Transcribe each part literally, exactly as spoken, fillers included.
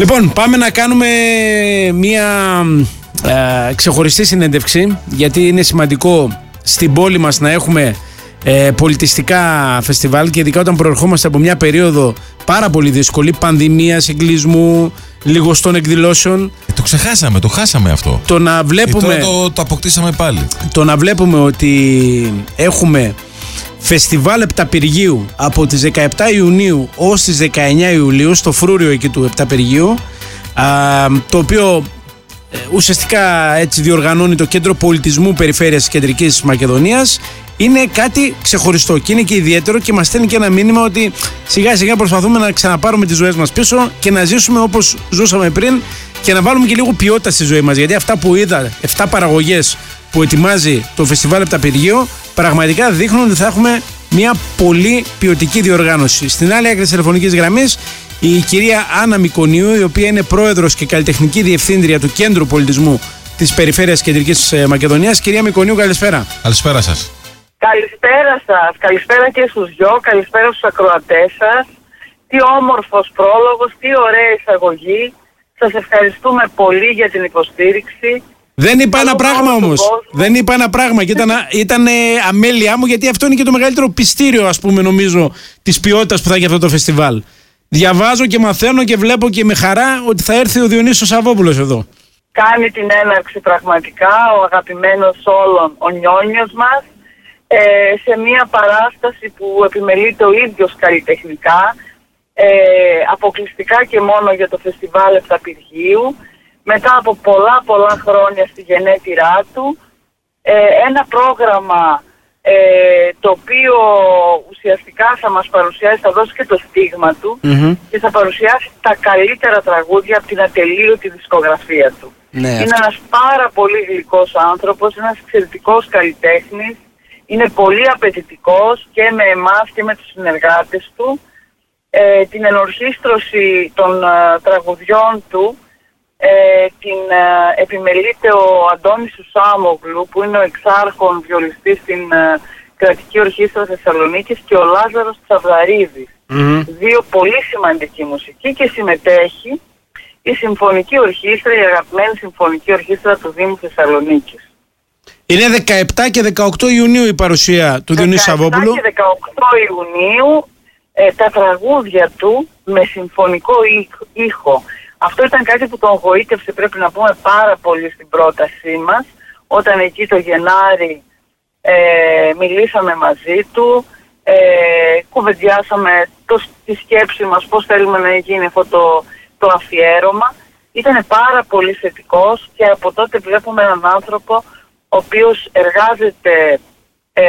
Λοιπόν, πάμε να κάνουμε μια ε, ξεχωριστή συνέντευξη, γιατί είναι σημαντικό στην πόλη μας να έχουμε ε, πολιτιστικά φεστιβάλ, και ειδικά όταν προερχόμαστε από μια περίοδο πάρα πολύ δύσκολη, πανδημίας, εγκλισμού, λιγοστών εκδηλώσεων. Ε, το ξεχάσαμε, το χάσαμε αυτό. Το να βλέπουμε, ε, τώρα το, το αποκτήσαμε πάλι. Το να βλέπουμε ότι έχουμε φεστιβάλ Επταπηργίου από τις δεκαεπτά Ιουνίου ως τις δεκαεννιά Ιουλίου στο φρούριο εκεί του Επταπηργίου, α, το οποίο ε, ουσιαστικά έτσι διοργανώνει το Κέντρο Πολιτισμού Περιφέρειας Κεντρικής Μακεδονίας, είναι κάτι ξεχωριστό και είναι και ιδιαίτερο, και μας στέλνει και ένα μήνυμα ότι σιγά σιγά προσπαθούμε να ξαναπάρουμε τις ζωές μας πίσω και να ζήσουμε όπως ζούσαμε πριν, και να βάλουμε και λίγο ποιότητα στη ζωή μας, γιατί αυτά που είδα, εφτά παραγωγές που ετοιμάζει το Φεστιβάλ Επταπηργίου, πραγματικά δείχνουν ότι θα έχουμε μια πολύ ποιοτική διοργάνωση. Στην άλλη άκρη της τηλεφωνικής γραμμής η κυρία Άννα Μικονίου, η οποία είναι πρόεδρος και καλλιτεχνική διευθύντρια του Κέντρου Πολιτισμού της Περιφέρειας Κεντρικής Μακεδονίας. Κυρία Μικονίου, καλησπέρα. Καλησπέρα σας. Καλησπέρα σας. Καλησπέρα και στους δυο. Καλησπέρα στους ακροατές σας. Τι όμορφος πρόλογος, τι ωραία εισαγωγή. Σας ευχαριστούμε πολύ για την υποστήριξη. Δεν είπα ένα πράγμα όμως. Δεν είπα ένα πράγμα και ήταν, ήταν αμέλειά μου, γιατί αυτό είναι και το μεγαλύτερο πιστήριο, ας πούμε, νομίζω, της ποιότητας που θα έχει αυτό το φεστιβάλ. Διαβάζω και μαθαίνω και βλέπω και με χαρά ότι θα έρθει ο Διονύσος Σαββόπουλος εδώ. Κάνει την έναρξη πραγματικά ο αγαπημένος όλων, ο Νιόνιος μας, ε, σε μια παράσταση που επιμελείται ο ίδιος καλλιτεχνικά, ε, αποκλειστικά και μόνο για το Φεστιβάλ Επταπηργίου, μετά από πολλά πολλά χρόνια στη γενέτειρά του, ε, ένα πρόγραμμα ε, το οποίο ουσιαστικά θα μας παρουσιάσει, θα δώσει και το στίγμα του, mm-hmm. και θα παρουσιάσει τα καλύτερα τραγούδια από την ατελείωτη δισκογραφία του. Ναι, είναι αυτό. Ένας πάρα πολύ γλυκός άνθρωπος, ένας εξαιρετικός καλλιτέχνης, είναι πολύ απαιτητικός και με εμάς και με τους συνεργάτες του. Ε, την ενορχήστρωση των ε, τραγουδιών του Ε, την ε, επιμελείται ο Αντώνης Σουσάμογλου, που είναι ο εξάρχον βιολιστής στην ε, Κρατική Ορχήστρα Θεσσαλονίκης, και ο Λάζαρος Τσαβδαρίδης. Mm-hmm. Δύο πολύ σημαντικοί μουσικοί, και συμμετέχει η Συμφωνική Ορχήστρα, η αγαπημένη Συμφωνική Ορχήστρα του Δήμου Θεσσαλονίκης. Είναι δεκαεπτά και δεκαοκτώ Ιουνίου η παρουσία του Διονύσου Σαββόπουλου. δεκαεπτά και δεκαοκτώ Ιουνίου ε, τα τραγούδια του με συμφωνικό ήχο. Αυτό ήταν κάτι που τον γοήτευσε, πρέπει να πούμε, πάρα πολύ στην πρότασή μας, όταν εκεί το Γενάρη ε, μιλήσαμε μαζί του, ε, κουβεντιάσαμε το, τη σκέψη μας, πώς θέλουμε να γίνει αυτό το, το αφιέρωμα. Ήταν πάρα πολύ θετικός, και από τότε βλέπουμε έναν άνθρωπο ο οποίος εργάζεται, ε,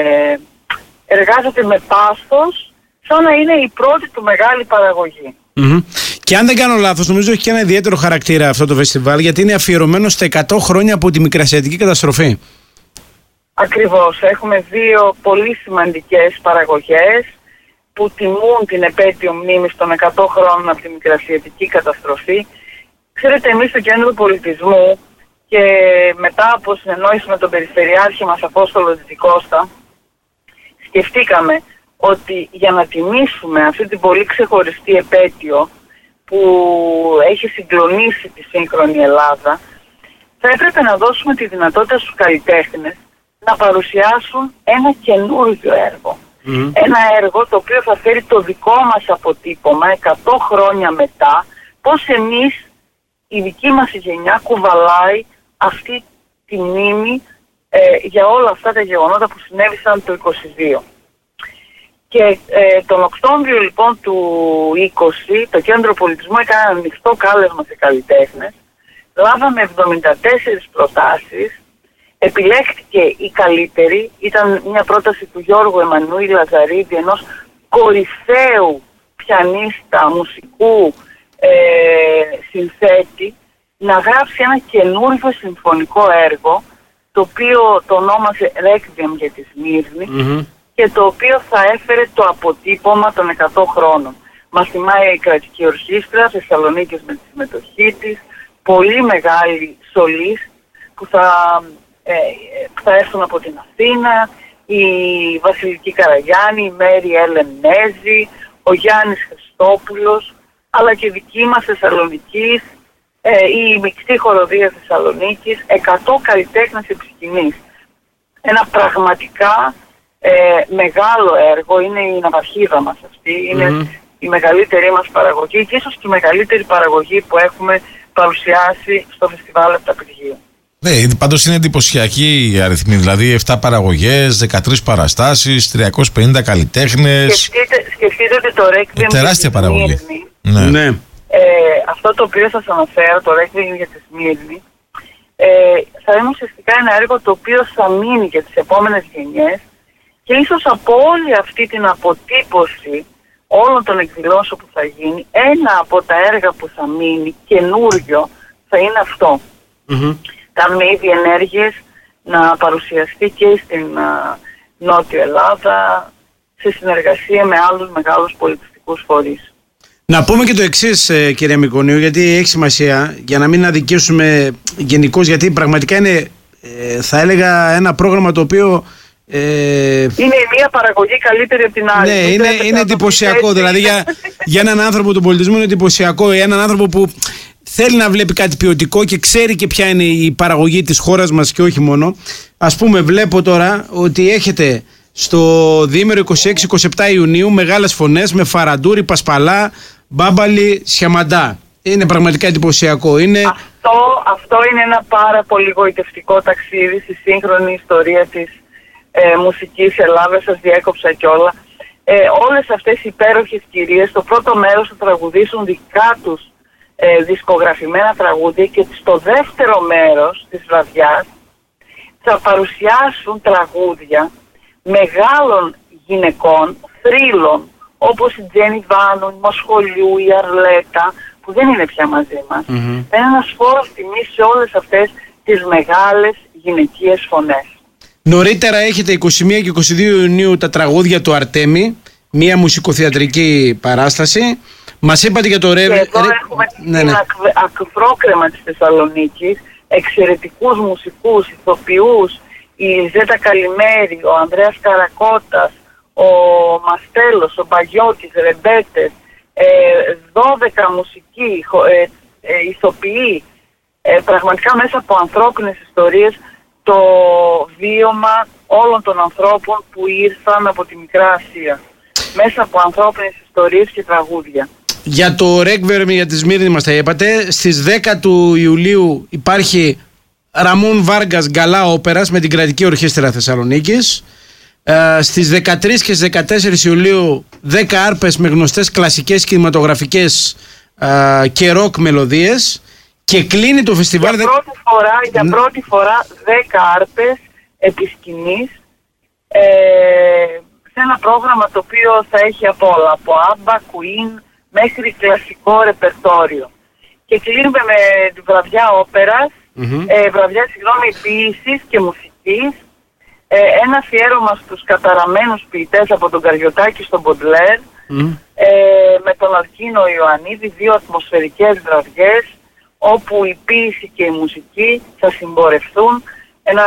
εργάζεται με πάθος, σαν να είναι η πρώτη του μεγάλη παραγωγή. Mm-hmm. Και αν δεν κάνω λάθος, νομίζω έχει και ένα ιδιαίτερο χαρακτήρα αυτό το φεστιβάλ, γιατί είναι αφιερωμένο στα εκατό χρόνια από τη Μικρασιατική καταστροφή. Ακριβώς. Έχουμε δύο πολύ σημαντικές παραγωγές που τιμούν την επέτειο μνήμης των εκατό χρόνων από τη Μικρασιατική καταστροφή. Ξέρετε, εμείς στο Κέντρο Πολιτισμού, και μετά από συνεννόηση με τον Περιφερειάρχη μας Απόστολο Δυτικώστα, σκεφτήκαμε ότι για να τιμήσουμε αυτή την πολύ ξεχωριστή επέτειο που έχει συγκλονίσει τη σύγχρονη Ελλάδα, θα έπρεπε να δώσουμε τη δυνατότητα στους καλλιτέχνες να παρουσιάσουν ένα καινούργιο έργο. Mm. Ένα έργο το οποίο θα φέρει το δικό μας αποτύπωμα εκατό χρόνια μετά, πώς εμείς, η δική μας γενιά, κουβαλάει αυτή τη μνήμη ε, για όλα αυτά τα γεγονότα που συνέβησαν το είκοσι δύο. Και ε, τον Οκτώβριο λοιπόν του είκοσι, το Κέντρο Πολιτισμού έκανε ένα ανοιχτό κάλεσμα σε καλλιτέχνες. Λάβαμε εβδομήντα τέσσερις προτάσεις, επιλέχθηκε η καλύτερη, ήταν μια πρόταση του Γιώργου Εμμανουήλ Λαζαρίδη, ενός κορυφαίου πιανίστα, μουσικού ε, συνθέτη, να γράψει ένα καινούργιο συμφωνικό έργο, το οποίο το ονόμασε Requiem για τη Σμύρνη, mm-hmm. και το οποίο θα έφερε το αποτύπωμα των εκατό χρόνων. Μας θυμάει η Κρατική Ορχήστρα Θεσσαλονίκης με τη συμμετοχή της, πολύ μεγάλη σολής που θα, ε, που θα έρθουν από την Αθήνα, η Βασιλική Καραγιάννη, η Μέρη Έλεν Νέζη, ο Γιάννης Χριστόπουλος, αλλά και δική μας Θεσσαλονικής, ε, η μεικτή χοροδία Θεσσαλονίκης, εκατό καλλιτέχνες επισκηνής. Ένα πραγματικά ε, μεγάλο έργο, είναι η ναυαρχίδα μας αυτή, είναι mm-hmm. η μεγαλύτερη μας παραγωγή και ίσως και η μεγαλύτερη παραγωγή που έχουμε παρουσιάσει στο Φεστιβάλ Επταπηργίου. Ναι, πάντως είναι εντυπωσιακή η αριθμή, δηλαδή επτά παραγωγές, δεκατρείς παραστάσεις, τριακόσιοι πενήντα καλλιτέχνες. Σκεφτείτε, σκεφτείτε ότι το Ρέκβιεμ τεράστια παραγωγή. Ναι. ναι. Ε, αυτό το οποίο σας αναφέρω, το Ρέκβιεμ για τη Σμύρνη, ε, θα είναι ουσιαστικά ένα έργο το οποίο θα μείνει για τις επόμενες γενιές και ίσως από όλη αυτή την αποτύπωση όλων των εκδηλώσεων που θα γίνει, ένα από τα έργα που θα μείνει καινούριο θα είναι αυτό. Mm-hmm. Κάνουμε ήδη ενέργειες να παρουσιαστεί και στην α, Νότιο Ελλάδα σε συνεργασία με άλλους μεγάλους πολιτιστικούς φορείς. Να πούμε και το εξής, κυρία Μικονίου, γιατί έχει σημασία, για να μην αδικήσουμε γενικώς, γιατί πραγματικά είναι, ε, θα έλεγα, ένα πρόγραμμα το οποίο Ε... είναι η μία παραγωγή καλύτερη από την άλλη. Ναι, είναι, είναι εντυπωσιακό. Δηλαδή για, για έναν άνθρωπο του πολιτισμού είναι εντυπωσιακό. Για έναν άνθρωπο που θέλει να βλέπει κάτι ποιοτικό και ξέρει και ποια είναι η παραγωγή της χώρας μας και όχι μόνο. Ας πούμε, βλέπω τώρα ότι έχετε στο διήμερο είκοσι έξι είκοσι επτά Ιουνίου μεγάλες φωνές με Φαραντούρη, Πασπαλά, Μπάμπαλη, Σιαμαντά. Είναι πραγματικά εντυπωσιακό. Είναι... Αυτό, αυτό είναι ένα πάρα πολύ γοητευτικό ταξίδι στη σύγχρονη ιστορία της Ε, μουσικής Ελλάδας. Σας διέκοψα κιόλα. Ε, όλες αυτές οι υπέροχες κυρίες στο πρώτο μέρος θα τραγουδήσουν δικά τους ε, δισκογραφημένα τραγούδια και στο δεύτερο μέρος της βραδιάς θα παρουσιάσουν τραγούδια μεγάλων γυναικών, θρύλων, όπως η Τζένι Βάνου, η Μοσχολιού, η Αρλέτα, που δεν είναι πια μαζί μας. Mm-hmm. Θα είναι ένας φόρος τιμής σε όλες αυτές τις μεγάλες γυναικείες φωνές. Νωρίτερα έχετε είκοσι μία και είκοσι δύο Ιουνίου τα τραγούδια του Αρτέμι, μία μουσικοθεατρική παράσταση. Μας είπατε για το Ρεύε... Και εδώ έχουμε ναι, ναι. την ακρόκρεμα της Θεσσαλονίκης, εξαιρετικούς μουσικούς, ηθοποιούς, η Ζέτα Καλημέρη, ο Ανδρέας Καρακώτας, ο Μαστέλος, ο Μπαγιώτης, Ρεμπέτες, ε, δώδεκα μουσικοί, ε, ε, ηθοποιοί, ε, πραγματικά μέσα από ανθρώπινες ιστορίες, το βίωμα όλων των ανθρώπων που ήρθαν από τη Μικρά Ασία. Μέσα από ανθρώπινες ιστορίες και τραγούδια. Για το Ρέκβιεμ για τη Σμύρνη μας τα είπατε. Στις δέκα του Ιουλίου υπάρχει Ραμόν Βάργκας Γκαλά Όπερας με την Κρατική Ορχήστρα Θεσσαλονίκης. Ε, στις δεκατρείς και δεκατέσσερις Ιουλίου δέκα άρπες με γνωστές κλασικές κινηματογραφικές ε, και ροκ μελωδίες. Και κλείνει το φεστιβάλ... Για πρώτη φορά, για πρώτη φορά δέκα άρπες επί σκηνής, ε, σε ένα πρόγραμμα το οποίο θα έχει από όλα, από Άμπα, Queen μέχρι κλασικό ρεπερτόριο. Και κλείνουμε με τη βραδιά όπερας, mm-hmm. ε, βραδιά συγγνώμη ποίησης και μουσικής, ε, ένα αφιέρωμα στους καταραμένους ποιητές από τον Καριωτάκη στον Μποντλέρ, mm-hmm. ε, με τον Αλκίνο Ιωαννίδη, δύο ατμοσφαιρικές βραδιές, όπου η ποίηση και η μουσική θα συμπορευτούν, ένα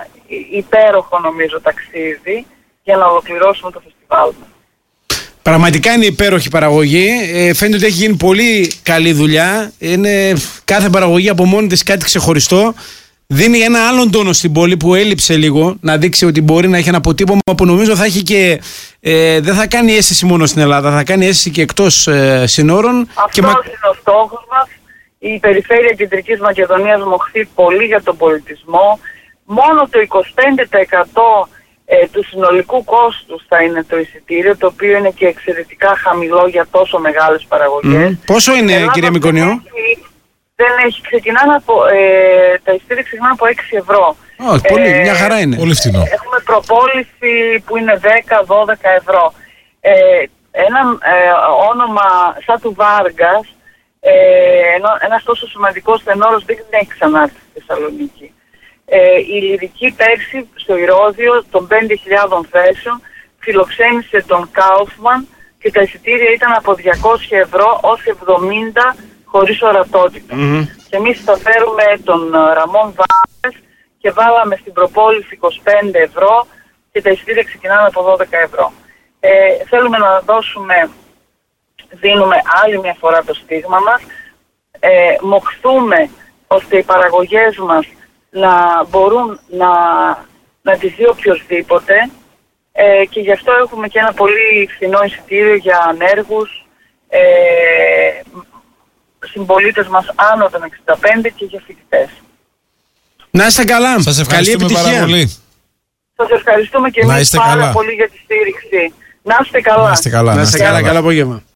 υπέροχο νομίζω ταξίδι για να ολοκληρώσουμε το φεστιβάλ μας. Πραγματικά είναι υπέροχη παραγωγή, ε, φαίνεται ότι έχει γίνει πολύ καλή δουλειά, είναι κάθε παραγωγή από μόνη της κάτι ξεχωριστό, δίνει ένα άλλον τόνο στην πόλη που έλειψε λίγο, να δείξει ότι μπορεί να έχει ένα αποτύπωμα που νομίζω θα έχει και, ε, δεν θα κάνει αίσθηση μόνο στην Ελλάδα, θα κάνει αίσθηση και εκτός ε, συνόρων. Αυτός και είναι ο στόχος μας. Η Περιφέρεια Κεντρικής Μακεδονίας μοχθεί πολύ για τον πολιτισμό. Μόνο το είκοσι πέντε τοις εκατό ε, του συνολικού κόστους θα είναι το εισιτήριο, το οποίο είναι και εξαιρετικά χαμηλό για τόσο μεγάλες παραγωγές. Mm. Πόσο είναι, Ελλάδα, κυρία Μικονιού? Δεν έχει, δεν έχει ξεκινάνε από, ε, τα εισιτήρια ξεκινάνε από έξι ευρώ. Oh, πολύ, ε, μια χαρά είναι. Πολύ φθηνό. Έχουμε προπόληση που είναι δέκα με δώδεκα ευρώ. Ε, ένα ε, όνομα σαν του Βάργκας, Ε, ενώ ένας τόσο σημαντικός τενόρος δεν έχει ξανάρθει στη Θεσσαλονίκη. Ε, η Λυρική πέρσι στο Ηρώδειο των πέντε χιλιάδων θέσεων φιλοξένησε τον Κάουφμαν και τα εισιτήρια ήταν από διακόσια ευρώ ως εβδομήντα χωρίς ορατότητα. Mm-hmm. Και εμείς θα φέρουμε τον Ραμόν Βάργκας και βάλαμε στην προπόληση είκοσι πέντε ευρώ και τα εισιτήρια ξεκινάνε από δώδεκα ευρώ. Ε, θέλουμε να δώσουμε δίνουμε άλλη μια φορά το στίγμα μας, ε, μοχθούμε ώστε οι παραγωγές μας να μπορούν να, να τις δει οποιοσδήποτε, ε, και γι' αυτό έχουμε και ένα πολύ φθηνό εισιτήριο για ανέργους, ε, συμπολίτες μας άνω των εξήντα πέντε και για φοιτητές. Να είστε καλά. Σας ευχαριστούμε πάρα πολύ. Σας ευχαριστούμε και εμείς πάρα καλά. πολύ για τη στήριξη. Να είστε καλά. Να είστε καλά. Να είστε καλά. Καλό απόγευμα.